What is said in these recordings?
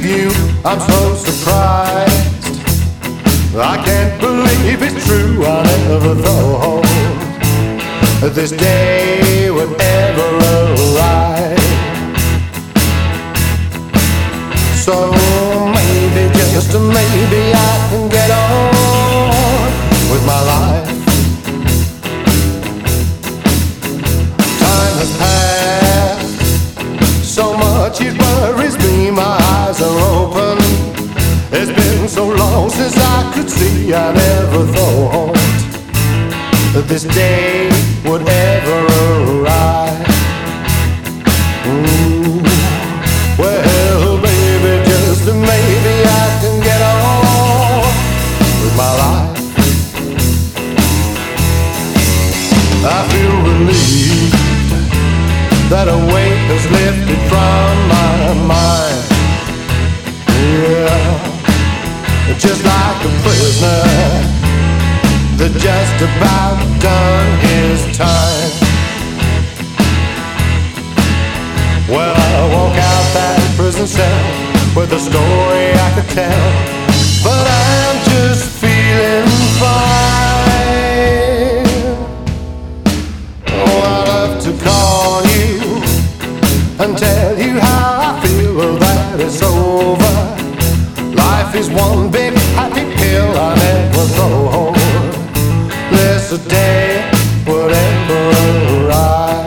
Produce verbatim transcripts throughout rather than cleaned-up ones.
with you, I'm so surprised. I can't believe it's true, I never thought this day would ever arrive. So maybe, just maybe, I can get on with my life. Time has passed, so much it worries me, my eyes are open. It's been so long since I could see, I never thought that this day would ever arrive. Ooh. Well, baby, just maybe I can get on with my life. I feel relieved that a weight has lifted from my mind. Yeah, just like a prisoner that just about done his time. Well, I walk out that prison cell with a story I could tell, but I'm just feeling fine. Oh, I'd love to call you and tell you how I feel that it's over. Life is one big happy pill I never thought this day would ever arrive.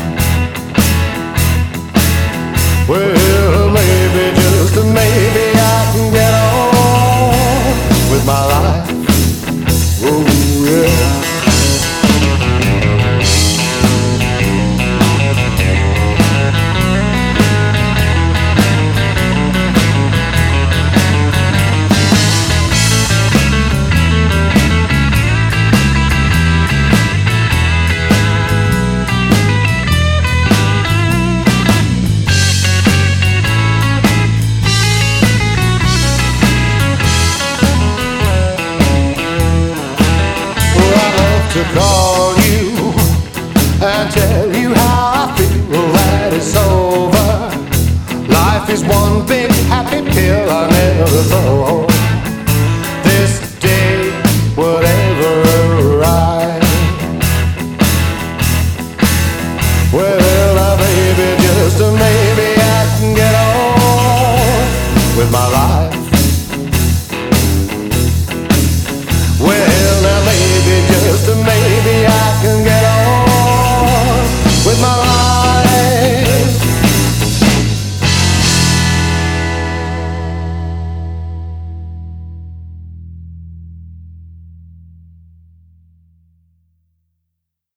Well, maybe, just maybe I can get on with my life. Oh, yeah. To call you and tell you how I feel that it's over. Life is one big happy pill I never thought